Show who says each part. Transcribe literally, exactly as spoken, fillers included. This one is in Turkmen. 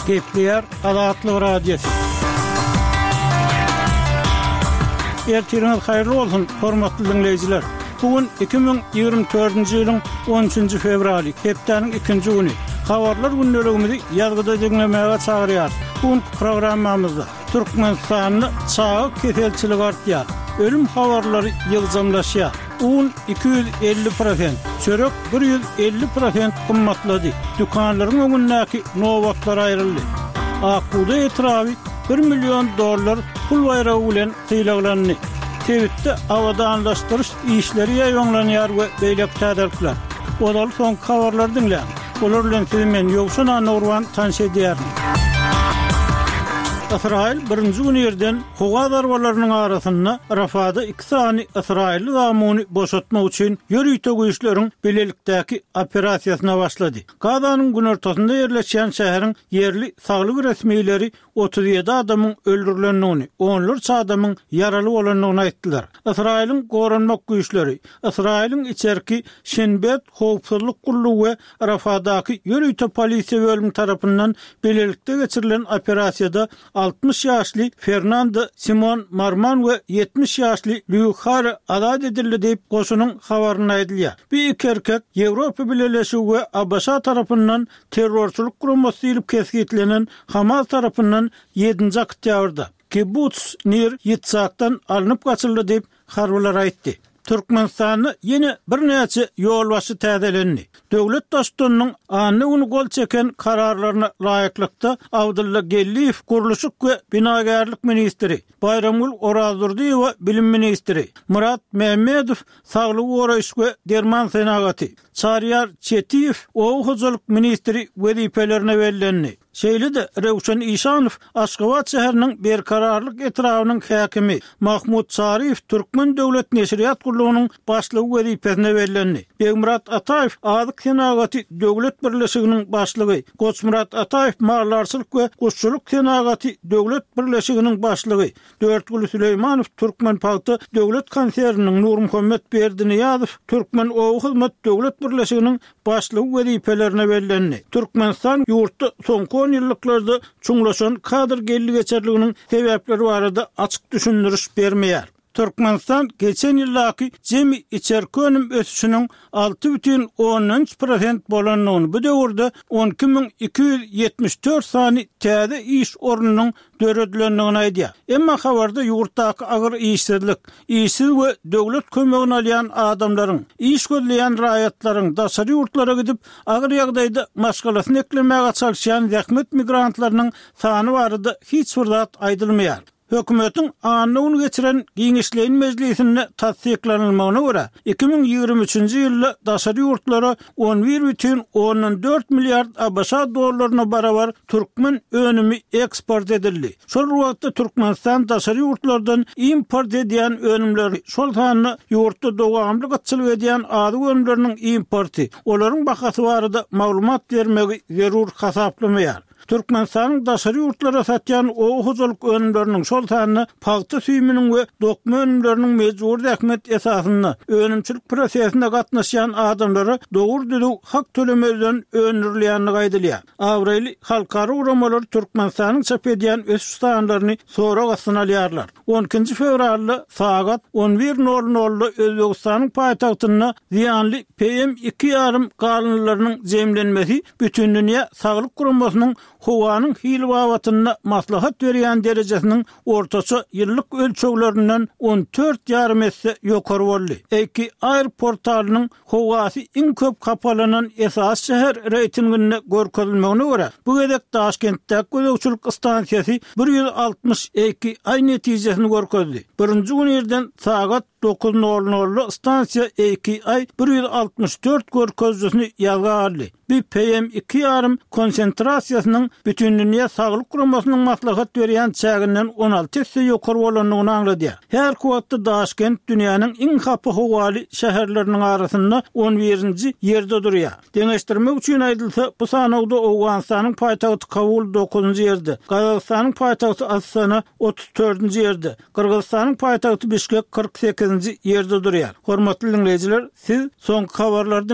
Speaker 1: Kepler Azatlyk Radiosu. Ertiriniz hayırlı olsun, hormatly dinleyijiler. Bugün iki bin ýygrimi dördünji ýylyň on üçünji fevraly, hepdeniň ikinji güni. Habarlar günnelegimizi ýazgyda dinlemäge çagyrýar. Bu programmamyzda Türkmenistanyny çağı keselçilik artýar. Ölüm habarlary ýygyjamlaşýar. Un iki yüz elli prosent, çörek bir yüz elli prosent kymmatlady. Dükanlaryň öňündäki nowatlar aýryldy. Akuda etrawy bir milyon dollar pul bayragy bilen tyýlaglandy. Tewitde awadanlaşdyryş işleri ýaýlanýar we beýlek täderler. Olar soň habarlar dinleýär. Olar bilen men ýogşuna Nurwan tanış edýärim. İsrail birinji gün ýerden howa darwalarynyň arasynda Rafada iki sany İsrailli zamuny boşatmak üçin ýörüýte güýçleriň bilelikdäki operasiýasyna başlady. Gazanyň günortasynda ýerleşen şäheriň ýerli saglyk resmiýetleri otuz ýedi adamyň öldürilendigini, onlarça adamyň ýaraly bolandygyny aýtdylar. İsrailin goranmak güýçleri, İsrailin içerki Şenbet howpsuzlyk gullugy we Rafadaky ýörüýte polisiýa bölümi tarapyndan bilelikde geçirilen operasiýada altmış ýaşly Fernando Simon Marman we yetmiş ýaşly Luhar azad edildi diýip goşunyň habaryny aýdylýar. Bu iki erkek Ýewropa Birleşigi we A B S tarapyndan terrorçylyk gurulmasy diýilip kesgitlenen Hamas tarapyndan ýedinji oktýabrda Kibbutz Nir Yitzhak'tan alınıp gaçyldy diýip harbylar aýtdy. Türkmenistany ýene bir näçe ýol başy täzelendi. Döwlet daşdynyň anny uny gol çeken kararlaryna laýyklykda Abdulla Gelliýew guruluşyk we binagarlyk ministri, Bayramgul Orazurdiýew we bilim ministri, Murat Mehmedow saglyk goraýyş we derman senagaty, Çaryar Çetiýew ow hojalyk ministri wezipelerine bellendi. Şeýle-de Rewşen Işanow Aşgabat şäheriniň berkararlyk etrawynyň häkimi Mahmud Çariýew Türkmen döwlet neşriýat gurulunyň başlygy wezipesine bellendi. Begmurat Ataýew Azyk senagaty döwlet birleşiginiň başlygy, Goçmurat Ataýew Marlarçylyk we Guşçuluk senagaty döwlet birleşiginiň başlygy, Dörtgül Süleýmanow Türkmen paýty döwlet konserniň Nurmuhammed Berdiniýazow Türkmen ow hyzmat döwlet birleşiginiň başlygy wezipelerine bellendi. Türkmenistan ýurtda soňky on ýyllyklarda çuňlaşan kadr gelli geçerliginiň sebäpleri barada açyk düşündiriş bermeýär. Türkmenistan geçen ýyllaky jemi içerki önüm ösüşiniň alty бүтүn on üç prosent bolanlygyny bu döwürde on iki bin iki yüz ýetmiş dört sany täze iş ornunyň döredilendigini aýdýar. Emma habarda ýurtdaky agyr işsizlik, işsiz we döwlet kömegini alýan adamlaryň, iş gözleýän raýatlaryň daşary ýurtlara gidip agyr ýagdaýda maşgalasyny eklemäge çalışýan zähmet migrantlarynyň sany barada hiç bir zat aýdylmaýar. Hökümetiň anny uny geçiren Giňişleýin Mejlisinde tasdiklanylmagyna görä iki bin ýygrimi üçünji ýylda daşary ýurtlara on bir бүтүn on dört milliard A B S dollaryna barabar türkmen önümi eksport edildi. Şol wagtda Türkmenistan daşary ýurtlardan import edýän önümleri, şol sany ýurtda dowamly gatçylyk edýän ady önümleriniň importy, olaryň bahasy barada maglumat bermegi zerur hasaplamaýar. Türkmenistanyň daşary ýurtlara satýan ow hojalyk önümleriniň şol sanyny paýta süýmüniň we dokma önümleriniň mejbur zähmet esasynda önümçilik prosesinde gatnaşýan adamlara dogry düzü hak tölemezden öňürilýänligi aýdylýar. Awreli halkara uramalar Türkmenistanyň çap edýän ösüş sanlaryny sonra gasynalýarlar. on ikinji fevralda saat on bir nol nolda Özbegistanyň paýtagtyna ziýanly P M iki ýarym galynlarynyň jemlenmesi bütün dünýä saglyk gurulmasynyň howanyň hilwawatyna maslahat berýän derejesiniň ortaça ýyllyk ölçeglerinden on dört ýarym esse ýokary boldy. Eki Air portalynyň howasy iň köp kapalanan esas şäher reytinginde görkezilmegine görä bu gedek Taşkentde gözegçilik stansiýasy bir yüz altmış iki ay netijesini görkezdi. Birinji gün ýerden saat dokuz nol nolda stansiýa iki ay bir yüz altmış dört görkezjisini ýazga aldy. Bir P M iki ýarym konsentrasiýasynyň bütün dünýä saglyk gurulmasynyň maslahat berýän çäginden on alty esse ýokary bolanlygyny anglady. Her wagtda Taşkent dünýäniň iň hapy howaly şäherleriniň arasynda on birinji ýerde durýar. Deňeşdirmek üçin aýdylsa, bu sanawda Owganistanyň paýtagty Kabul dokuzunji ýerde, Kazakstanyň paýtagty Astana otuz dördünji ýerde, Kyrgyzstanyň paýtagty Bişkek kırk sekizinji ýerde durýar. Hormatly dinleýijiler, siz soňky habarlardan